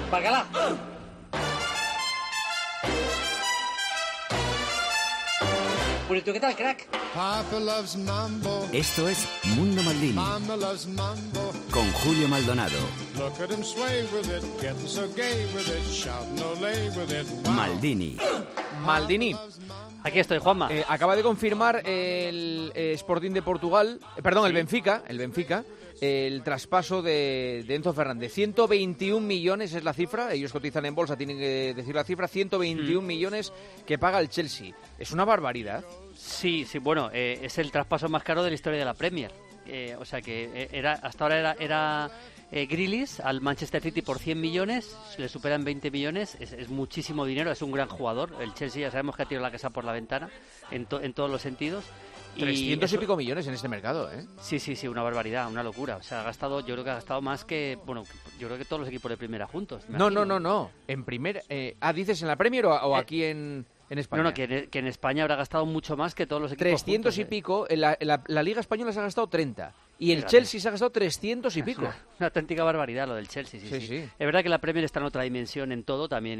Bacalá. Purito, ¿qué tal, crack? Papa loves mambo. Esto es Mundo Maldini. Mama loves mambo. Con Julio Maldonado. Look at him sway with it, getting so gay with it, shouting olé with it. Wow. Maldini. Maldini. Aquí estoy, Juanma. Acaba de confirmar el Sporting de Portugal, el Benfica, el traspaso de Enzo Fernández. 121 millones es la cifra, ellos cotizan en bolsa, tienen que decir la cifra, 121 millones que paga el Chelsea. Es una barbaridad. Sí, bueno, es el traspaso más caro de la historia de la Premier. O sea que hasta ahora era Grealish al Manchester City por 100 millones, le superan 20 millones, es muchísimo dinero, es un gran jugador. El Chelsea ya sabemos que ha tirado la casa por la ventana en todos los sentidos. 300 y pico millones en este mercado, ¿eh? Sí, una barbaridad, una locura. O sea, yo creo que ha gastado más que, yo creo que todos los equipos de primera juntos. No. En primera, ¿dices en la Premier o aquí en España? No, que en España habrá gastado mucho más que todos los equipos 300 juntos, y pico, la Liga Española se ha gastado 30 y el Chelsea se ha gastado 300 y pico. Una auténtica barbaridad lo del Chelsea, sí. Es verdad que la Premier está en otra dimensión en todo, también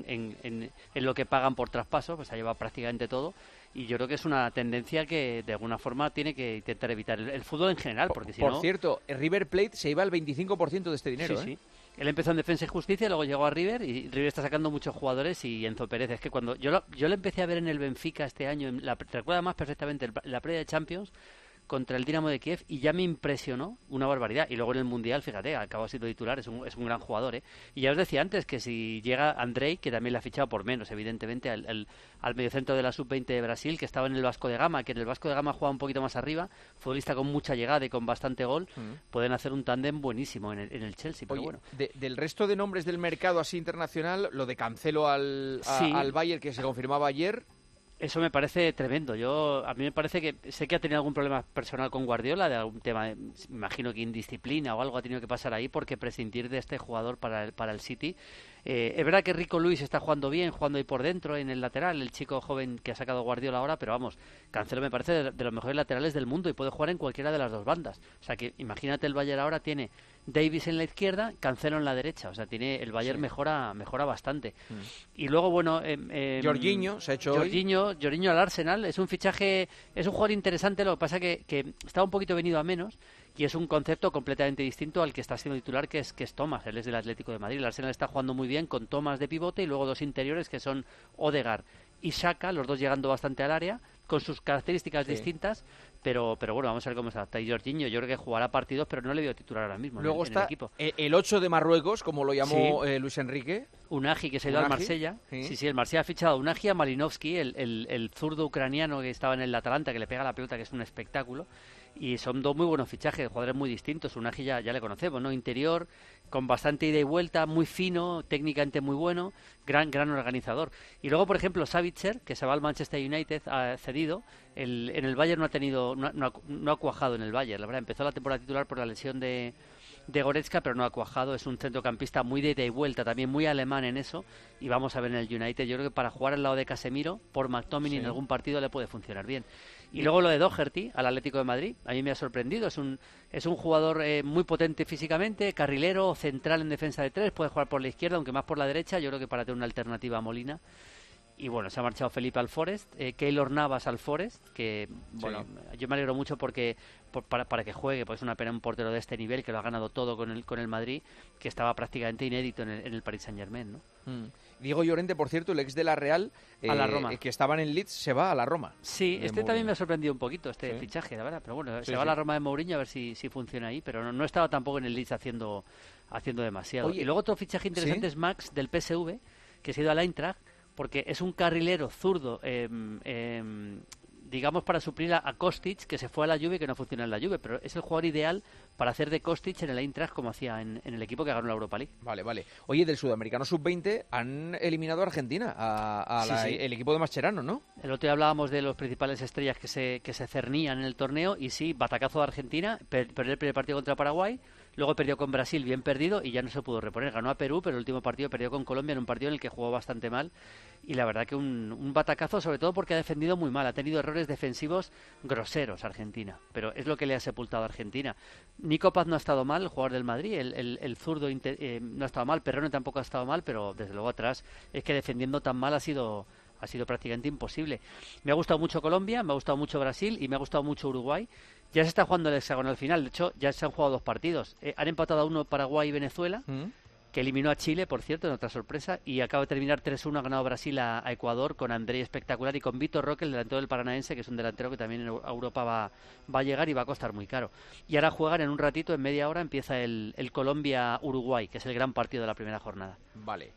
en lo que pagan por traspaso, pues ha llevado prácticamente todo. Y yo creo que es una tendencia que de alguna forma tiene que intentar evitar el fútbol en general, porque si no... Por cierto, River Plate se iba al 25% de este dinero, Sí. Él empezó en Defensa y Justicia, luego llegó a River y River está sacando muchos jugadores. Y Enzo Pérez, es que cuando yo le empecé a ver en el Benfica este año, recuerda más perfectamente la previa de Champions contra el Dinamo de Kiev, y ya me impresionó una barbaridad. Y luego en el Mundial, fíjate, acabó siendo titular, es un gran jugador, ¿eh? Y ya os decía antes que si llega Andrei, que también le ha fichado por menos, evidentemente, al mediocentro de la Sub-20 de Brasil, que estaba en el Vasco de Gama, que en el Vasco de Gama juega un poquito más arriba, futbolista con mucha llegada y con bastante gol, pueden hacer un tándem buenísimo en el Chelsea. Pero Oye, bueno. Del resto de nombres del mercado así internacional, lo de Cancelo al Bayern, que se confirmaba ayer... Eso me parece tremendo. A mí me parece que sé que ha tenido algún problema personal con Guardiola, de algún tema, me imagino que indisciplina o algo ha tenido que pasar ahí, porque prescindir de este jugador para el City. Es verdad que Rico Lewis está jugando bien, jugando ahí por dentro, en el lateral, el chico joven que ha sacado Guardiola ahora, pero vamos, Cancelo me parece de los mejores laterales del mundo y puede jugar en cualquiera de las dos bandas. O sea que imagínate, el Bayern ahora tiene Davis en la izquierda, Cancelo en la derecha. O sea, el Bayern mejora bastante. Y luego, bueno... Jorginho se ha hecho Jorginho al Arsenal, es un fichaje, es un jugador interesante, lo que pasa que está un poquito venido a menos, y es un concepto completamente distinto al que está siendo titular, que es Thomas. Él es del Atlético de Madrid. El Arsenal está jugando muy bien con Thomas de pivote y luego dos interiores que son Odegaard y Xhaka, los dos llegando bastante al área, con sus características distintas, pero bueno, vamos a ver cómo se adapta. Y Jorginho, yo creo que jugará partidos, pero no le veo titular ahora mismo. Luego en está el equipo. El 8 de Marruecos, como lo llamó Luis Enrique. Unagi, que se ha ido al Marsella. Sí, el Marsella ha fichado a Unagi, a Malinovsky, el zurdo ucraniano que estaba en el Atalanta, que le pega la pelota, que es un espectáculo. Y son dos muy buenos fichajes, jugadores muy distintos. Unagi ya le conocemos, ¿no? Interior, con bastante ida y vuelta, muy fino, técnicamente muy bueno, gran organizador. Y luego, por ejemplo, Savitzer, que se va al Manchester United, ha cedido. En el Bayern no ha cuajado en el Bayern, la verdad. Empezó la temporada titular por la lesión de Goretzka, pero no ha cuajado. Es un centrocampista muy de ida y vuelta, también muy alemán en eso. Y vamos a ver en el United, yo creo que para jugar al lado de Casemiro, por McTominay en algún partido le puede funcionar bien. Y luego lo de Doherty al Atlético de Madrid, a mí me ha sorprendido. Es un jugador muy potente físicamente, carrilero, central en defensa de tres, puede jugar por la izquierda, aunque más por la derecha. Yo creo que para tener una alternativa a Molina. Y bueno, se ha marchado Felipe al Forest, Keylor Navas al Forest, que bueno, yo me alegro mucho para que juegue, pues es una pena un portero de este nivel, que lo ha ganado todo con el Madrid, que estaba prácticamente inédito en el Paris Saint-Germain, ¿no? Diego Llorente, por cierto, el ex de la Real, a la Roma, que estaba en el Leeds, se va a la Roma. Sí, también me ha sorprendido un poquito, fichaje, la verdad, pero bueno, se va a la Roma de Mourinho, a ver si funciona ahí, pero no estaba tampoco en el Leeds haciendo demasiado. Oye, y luego otro fichaje interesante es Max, del PSV, que se ha ido al Eintracht, porque es un carrilero zurdo, digamos, para suplir a Kostic, que se fue a la Juve y que no funciona en la Juve, pero es el jugador ideal para hacer de Kostic en el Eintracht, como hacía en el equipo que ganó la Europa League. Vale. Oye, del sudamericano sub-20 han eliminado a Argentina, el equipo de Mascherano, ¿no? El otro día hablábamos de los principales estrellas que se cernían en el torneo, y sí, batacazo de Argentina, perdió el primer partido contra Paraguay, luego perdió con Brasil bien perdido y ya no se pudo reponer. Ganó a Perú, pero el último partido perdió con Colombia, en un partido en el que jugó bastante mal. Y la verdad que un batacazo, sobre todo porque ha defendido muy mal. Ha tenido errores defensivos groseros Argentina, pero es lo que le ha sepultado a Argentina. Nico Paz no ha estado mal, el jugador del Madrid, el zurdo no ha estado mal, Perrone tampoco ha estado mal, pero desde luego atrás es que defendiendo tan mal ha sido prácticamente imposible. Me ha gustado mucho Colombia, me ha gustado mucho Brasil y me ha gustado mucho Uruguay. Ya se está jugando el hexagonal final, de hecho ya se han jugado 2 partidos. Han empatado a 1 Paraguay y Venezuela, que eliminó a Chile, por cierto, en otra sorpresa, y acaba de terminar 3-1, ha ganado Brasil a Ecuador con André espectacular y con Vitor Roque, el delantero del Paranaense, que es un delantero que también a Europa va a llegar y va a costar muy caro. Y ahora juegan en un ratito, en media hora, empieza el Colombia-Uruguay, que es el gran partido de la primera jornada. Vale.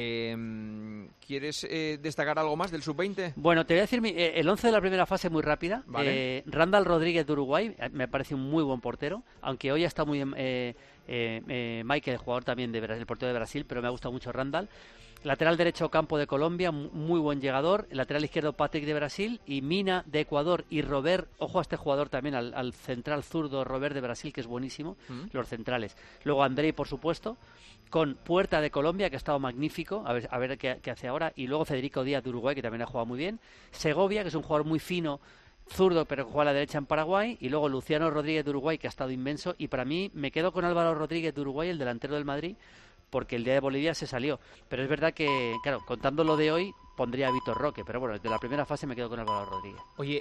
¿Quieres destacar algo más del sub-20? Bueno, te voy a decir el 11 de la primera fase muy rápida. Vale. Randall Rodríguez de Uruguay, me parece un muy buen portero, aunque hoy está muy Michael, el jugador también de Brasil, el portero de Brasil, pero me ha gustado mucho Randall. Lateral derecho Campo de Colombia, muy buen llegador. Lateral izquierdo Patrick de Brasil y Mina de Ecuador y Robert, ojo a este jugador también, al central zurdo Robert de Brasil, que es buenísimo, los centrales. Luego Andrei, por supuesto, con Puerta de Colombia, que ha estado magnífico, a ver qué hace ahora. Y luego Federico Díaz de Uruguay, que también ha jugado muy bien. Segovia, que es un jugador muy fino, zurdo, pero que juega a la derecha en Paraguay. Y luego Luciano Rodríguez de Uruguay, que ha estado inmenso. Y para mí me quedo con Álvaro Rodríguez de Uruguay, el delantero del Madrid, porque el día de Bolivia se salió. Pero es verdad que, claro, contando lo de hoy, pondría a Vitor Roque. Pero bueno, de la primera fase me quedo con Álvaro Rodríguez. Oye,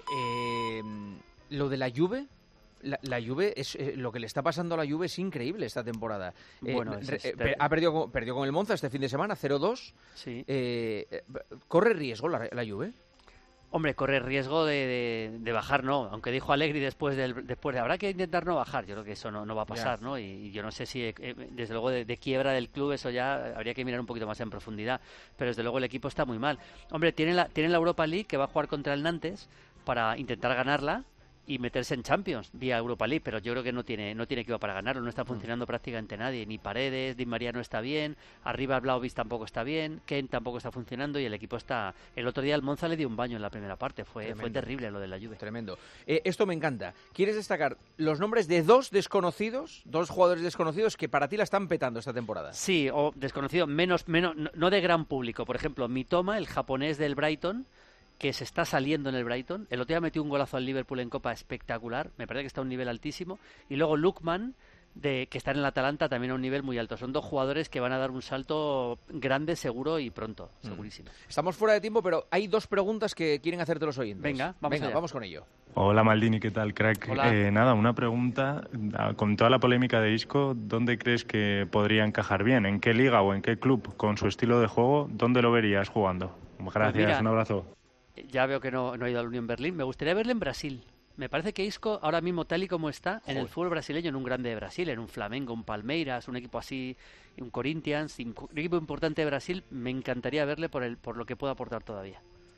lo de la Juve... La Juve es lo que le está pasando a la Juve es increíble esta temporada. Bueno, ha perdió con el Monza este fin de semana 0-2. Sí. ¿Corre riesgo la Juve? Hombre, corre riesgo de bajar, no. Aunque dijo Allegri después de habrá que intentar no bajar. Yo creo que eso no va a pasar, ¿no? Y yo no sé si, desde luego, de quiebra del club, eso ya habría que mirar un poquito más en profundidad. Pero desde luego el equipo está muy mal. Hombre, tiene la Europa League, que va a jugar contra el Nantes para intentar ganarla y meterse en Champions vía Europa League, pero yo creo que no tiene equipo para ganarlo, no está funcionando prácticamente nadie, ni Paredes, Di María no está bien, arriba Vlahovic tampoco está bien, Ken tampoco está funcionando y el equipo está... El otro día el Monza le dio un baño en la primera parte, fue terrible lo de la Juve. Tremendo. Esto me encanta. ¿Quieres destacar los nombres de dos jugadores desconocidos que para ti la están petando esta temporada? Sí, o desconocido, menos no de gran público. Por ejemplo, Mitoma, el japonés del Brighton, que se está saliendo en el Brighton. El otro día metió un golazo al Liverpool en Copa espectacular. Me parece que está a un nivel altísimo. Y luego Lookman, que está en el Atalanta, también a un nivel muy alto. Son 2 jugadores que van a dar un salto grande, seguro y pronto, segurísimo. Estamos fuera de tiempo, pero hay 2 preguntas que quieren hacerte los oyentes. Venga, vamos con ello. Hola Maldini, ¿qué tal, crack? Hola. Una pregunta. Con toda la polémica de Isco, ¿dónde crees que podría encajar bien? ¿En qué liga o en qué club? Con su estilo de juego, ¿dónde lo verías jugando? Gracias, pues mira, un abrazo. Ya veo que no ha ido al Unión Berlín. Me gustaría verle en Brasil. Me parece que Isco, ahora mismo, tal y como está, en el fútbol brasileño, en un grande de Brasil, en un Flamengo, un Palmeiras, un equipo así, un Corinthians, un equipo importante de Brasil, me encantaría verle por lo que pueda aportar todavía.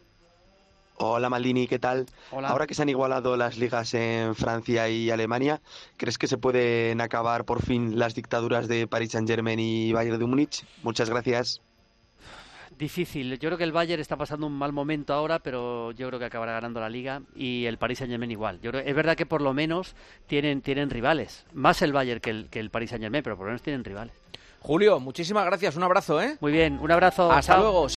Hola Maldini, ¿qué tal? Hola. Ahora que se han igualado las ligas en Francia y Alemania, ¿crees que se pueden acabar por fin las dictaduras de Paris Saint-Germain y Bayern de Múnich? Muchas gracias. Difícil. Yo creo que el Bayern está pasando un mal momento ahora, pero yo creo que acabará ganando la Liga y el Paris Saint-Germain igual. Yo creo, es verdad que por lo menos tienen rivales. Más el Bayern que el Paris Saint-Germain, pero por lo menos tienen rivales. Julio, muchísimas gracias. Un abrazo, ¿eh? Muy bien, un abrazo. Hasta Chao. luego.